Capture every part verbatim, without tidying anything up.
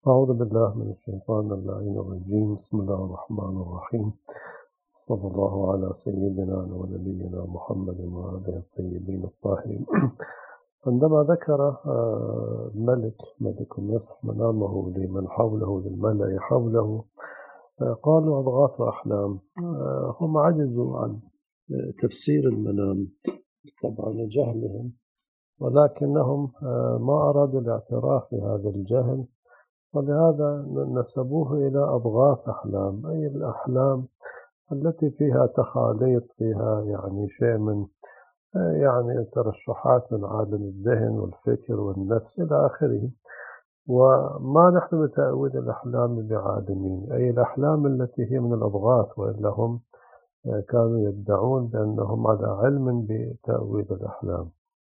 أعوذ بالله من الشيطان اللعين الرجيم. بسم الله الرحمن الرحيم. صلى الله على سيدنا ونبينا محمد وآله الطيبين الطاهرين. عندما ذكر آه، الملك ملك مصر منامه لمن حوله للملأ حوله، آه، قالوا أضغاث أحلام. آه، هم عجزوا عن آه، تفسير المنام طبعا لجهلهم، ولكنهم آه، ما أرادوا الاعتراف بهذا الجهل، ولهذا نسبوه إلى أضغاث أحلام، أي الأحلام التي فيها تخاليط، فيها يعني شيء من يعني ترشحات من عالم الذهن والفكر والنفس إلى آخره. وما نحن بتأويل الأحلام بعالمين، أي الأحلام التي هي من الأضغاث، وإلا هم كانوا يدعون بأنهم على علم بتأويل الأحلام.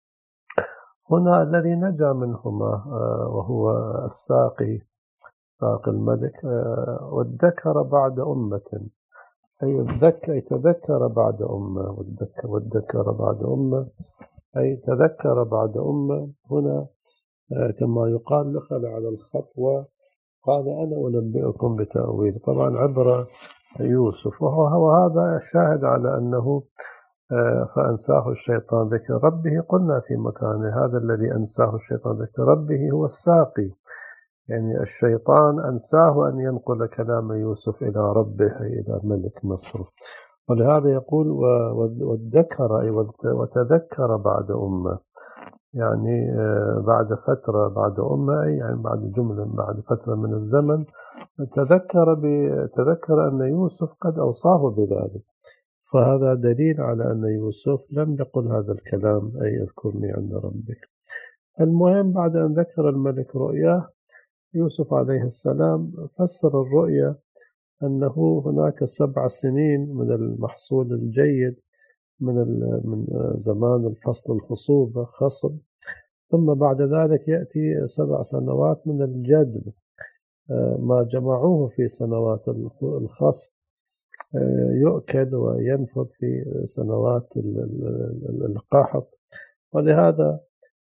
هنا الذي نجا منهما وهو الساقي ساق الملك، وادكر بعد أمة، أي أي تذكر بعد أمة، وادكر, وادكر بعد أمة أي تذكر بعد أمة. هنا كما يقال دخل على الخطوة، قال أنا أنبئكم بتأويل، طبعا عبر يوسف، وهو هذا شاهد على أنه فأنساه الشيطان ذكر ربه. قلنا في مكانه هذا الذي أنساه الشيطان ذكر ربه هو الساقي، يعني الشيطان أنساه أن ينقل كلام يوسف إلى ربه، إلى ملك مصر. ولهذا يقول وذكر أي وتذكر بعد أمة، يعني بعد فترة، بعد أمة أي يعني بعد جملة، بعد فترة من الزمن تذكر تذكر أن يوسف قد أوصاه بذلك. فهذا دليل على أن يوسف لم يقل هذا الكلام، أي اذكرني عند ربك. المهم بعد أن ذكر الملك رؤياه، يوسف عليه السلام فسر الرؤيا أنه هناك سبع سنين من المحصول الجيد من من زمان الفصل الخصوبة خصب، ثم بعد ذلك يأتي سبع سنوات من الجدب، ما جمعوه في سنوات الخصب يؤكل وينفذ في سنوات القحط. ولهذا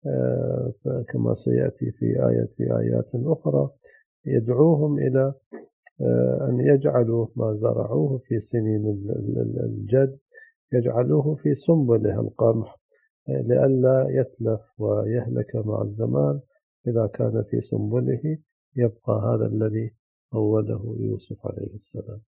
كما سيأتي في آية في آيات أخرى يدعوهم إلى أن يجعلوا ما زرعوه في سنين الجد يجعلوه في سنبله القمح، لئلا يتلف ويهلك مع الزمان. إذا كان في سنبله يبقى هذا الذي أوله يوسف عليه السلام.